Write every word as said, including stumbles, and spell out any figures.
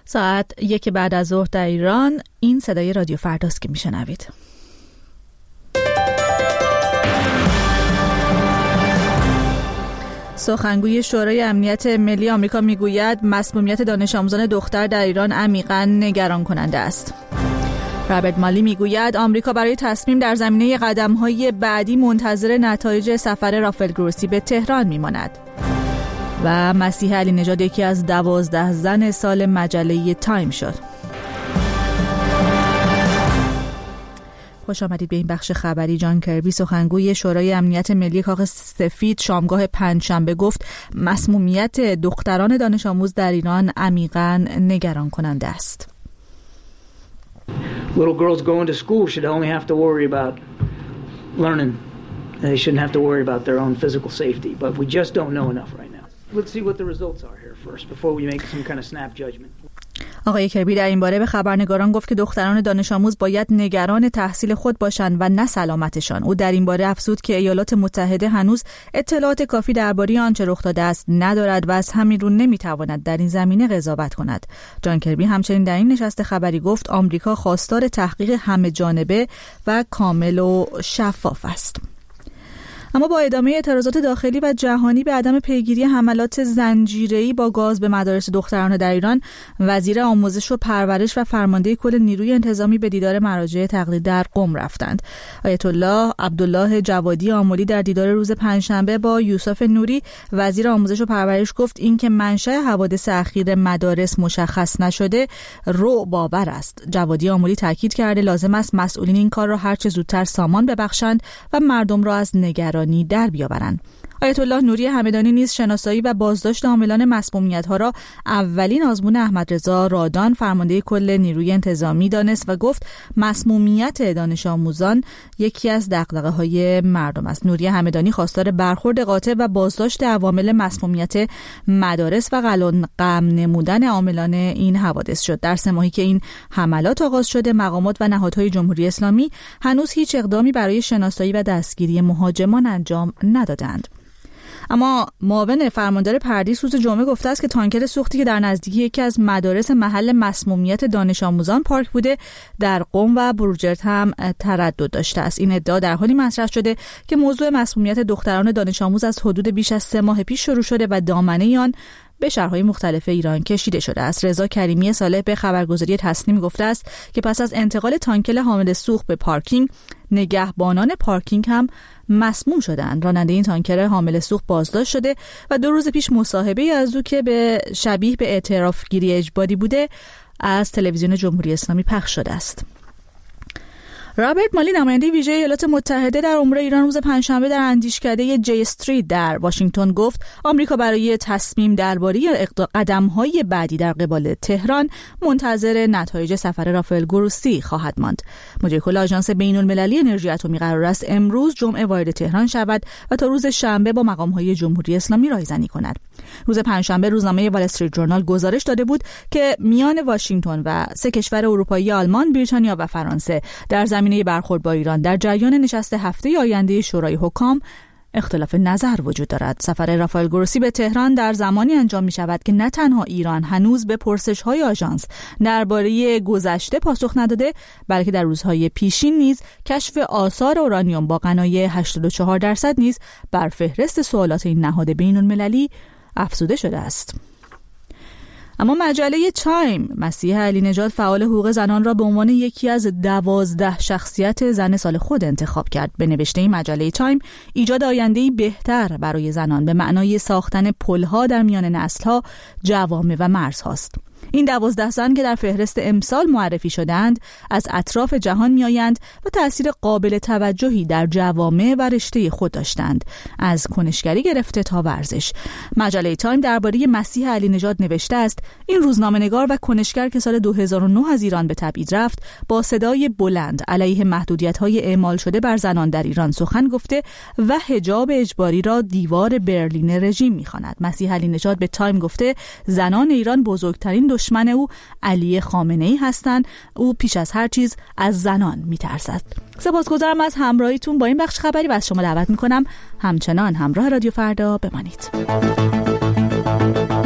ساعت یک بعد از ظهر در ایران. این صدای رادیو فرداست که میشنوید. سخنگوی شورای امنیت ملی آمریکا میگوید مسمومیت دانش آموزان دختر در ایران عمیقاً نگران کننده است. رابرت مالی میگوید آمریکا برای تصمیم در زمینه قدم‌های بعدی منتظر نتایج سفر رافائل گروسی به تهران میماند. و مسیح علی نژاد یکی از دوازده زن سال مجله تایم شد. خوش آمدید به این بخش خبری. جان کربی سخنگوی شورای امنیت ملی کاخ سفید شامگاه پنجشنبه گفت مسمومیت دختران دانش آموز در ایران عمیقاً نگران کننده است. Little girls going to school should only have to worry about learning. They shouldn't have to worry about their own physical safety, but we just don't know enough right now. Let's see what the results are here first before we make some kind of snap judgment. آقای کربی در این باره به خبرنگاران گفت که دختران دانش آموز باید نگران تحصیل خود باشند و نه سلامتشان. او در این باره افزود که ایالات متحده هنوز اطلاعات کافی درباره آنچه رخ داده است ندارد و از همین رو نمیتواند در این زمینه قضاوت کند. جان کربی همچنین در این نشست خبری گفت آمریکا خواستار تحقیق همه جانبه و کامل و شفاف است. اما با ادامه اعتراضات داخلی و جهانی به عدم پیگیری حملات زنجیره‌ای با گاز به مدارس دختران در ایران، وزیر آموزش و پرورش و فرمانده کل نیروی انتظامی به دیدار مراجع تقلید در قم رفتند. آیت الله عبدالله جوادی آملی در دیدار روز پنجشنبه با یوسف نوری وزیر آموزش و پرورش گفت اینکه منشأ حوادث اخیر مدارس مشخص نشده رعب آور است. جوادی آملی تاکید کرده لازم است مسئولین این کار را هر چه زودتر سامان ببخشند و مردم را از نگرانی در بیاورند. آیت الله نوری همدانی نیز شناسایی و بازداشت عاملان مسمومیت‌ها را اولین آزمون احمد رضا رادان فرمانده کل نیروی انتظامی دانست و گفت مسمومیت دانش آموزان یکی از دغدغه‌های مردم است. نوری همدانی خواستار برخورد قاطع و بازداشت عوامل مسمومیت مدارس و قلون قم نمودن عاملان این حوادث شد. در سه ماهی که این حملات آغاز شده، مقامات و نهادهای جمهوری اسلامی هنوز هیچ اقدامی برای شناسایی و دستگیری مهاجمان انجام ندادند. اما معاون فرماندار پردیس روز جمعه گفته است که تانکر سوختی که در نزدیکی یکی از مدارس محل مسمومیت دانش آموزان پارک بوده در قم و بروجرد هم تردد داشته است. این ادعا در حالی مطرح شده که موضوع مسمومیت دختران دانش آموز از حدود بیش از سه ماه پیش شروع شده و دامنه آن به شهرهای مختلف ایران کشیده شده است. رضا کریمی صالح به خبرگزاری تسنیم گفته است که پس از انتقال تانکر حامل سوخت به پارکینگ، نگهبانان پارکینگ هم مسموم شدند. راننده این تانکر حامل سوخت بازداشت شده و دو روز پیش مصاحبه از او که به شبیه به اعتراف گیری اجباری بوده از تلویزیون جمهوری اسلامی پخش شده است. رابرت مالی نماینده ویژه ایالات متحده در امور ایران روز پنجشنبه در اندیشکده جی استریت در واشنگتن گفت آمریکا برای تصمیم درباره قدم‌های بعدی در قبال تهران منتظر نتایج سفر رافائل گروسی خواهد ماند. مدیر کل آژانس بین‌المللی انرژی اتمی قرار است امروز جمعه وارد تهران شود و تا روز شنبه با مقام‌های جمهوری اسلامی رایزنی کند. روز پنجشنبه روزنامه وال استریت ژورنال گزارش داده بود که میان واشنگتن و سه کشور اروپایی آلمان، بریتانیا و فرانسه در زمینه برخورد با ایران در جریان نشست هفته آینده شورای حکام اختلاف نظر وجود دارد. سفر رافائل گروسی به تهران در زمانی انجام می شود که نه تنها ایران هنوز به پرسش های آژانس درباره گذشته پاسخ نداده، بلکه در روزهای پیشین نیز کشف آثار اورانیوم با غنای هشتاد و چهار درصد نیز بر فهرست سوالات این نهاد بین المللی افزوده شده است. اما مجله تایم مسیح علی نژاد فعال حقوق زنان را به عنوان یکی از دوازده شخصیت زن سال خود انتخاب کرد. به نوشته مجله تایم ایجاد آینده‌ای بهتر برای زنان به معنای ساختن پل‌ها در میان نسل‌ها، جوامع و مرزهاست. این دوازده زن که در فهرست امسال معرفی شدند از اطراف جهان میآیند و تأثیر قابل توجهی در جوامع و رشته خود داشتند، از کنشگری گرفته تا ورزش. مجله تایم درباره مسیح علی نژاد نوشته است این روزنامه‌نگار و کنشگر که سال دو هزار و نه از ایران به تبعید رفت، با صدای بلند علیه محدودیت‌های اعمال شده بر زنان در ایران سخن گفته و حجاب اجباری را دیوار برلین رژیم می‌خواند. مسیح علی نژاد به تایم گفته زنان ایران بزرگترین دشمن او علی خامنه‌ای هستند. او پیش از هر چیز از زنان می‌ترسد. سپاسگزارم از همراهیتون با این بخش خبری و از شما دعوت می‌کنم همچنان همراه رادیو فردا بمانید.